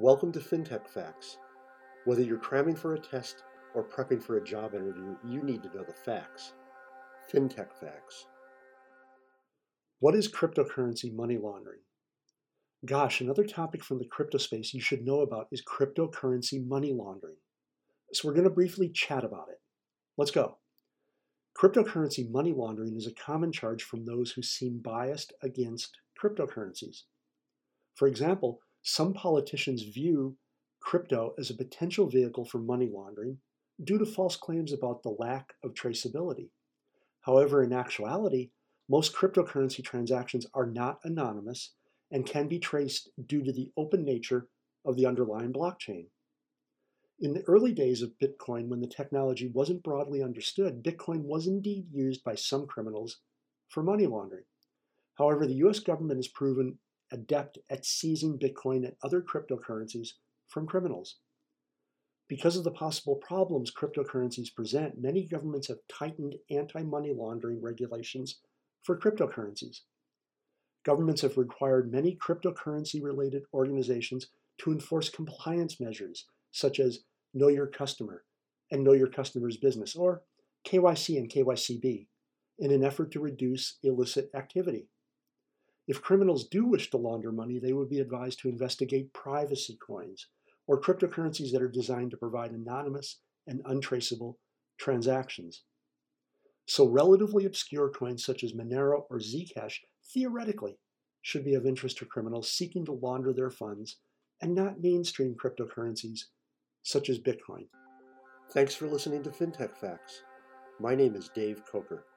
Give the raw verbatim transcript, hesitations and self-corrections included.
Welcome to FinTech Facts. Whether you're cramming for a test or prepping for a job interview, you need to know the facts. FinTech Facts. What is cryptocurrency money laundering? Gosh, another topic from the crypto space you should know about is cryptocurrency money laundering. So we're going to briefly chat about it. Let's go. Cryptocurrency money laundering is a common charge from those who seem biased against cryptocurrencies. For example, some politicians view crypto as a potential vehicle for money laundering due to false claims about the lack of traceability. However, in actuality, most cryptocurrency transactions are not anonymous and can be traced due to the open nature of the underlying blockchain. In the early days of Bitcoin, when the technology wasn't broadly understood, Bitcoin was indeed used by some criminals for money laundering. However, the U S government has proven adept at seizing Bitcoin and other cryptocurrencies from criminals. Because of the possible problems cryptocurrencies present, many governments have tightened anti-money laundering regulations for cryptocurrencies. Governments have required many cryptocurrency-related organizations to enforce compliance measures such as Know Your Customer and Know Your Customer's Business, or K Y C and K Y C B, in an effort to reduce illicit activity. If criminals do wish to launder money, they would be advised to investigate privacy coins, or cryptocurrencies that are designed to provide anonymous and untraceable transactions. So relatively obscure coins such as Monero or Zcash theoretically should be of interest to criminals seeking to launder their funds, and not mainstream cryptocurrencies such as Bitcoin. Thanks for listening to FinTech Facts. My name is Dave Coker.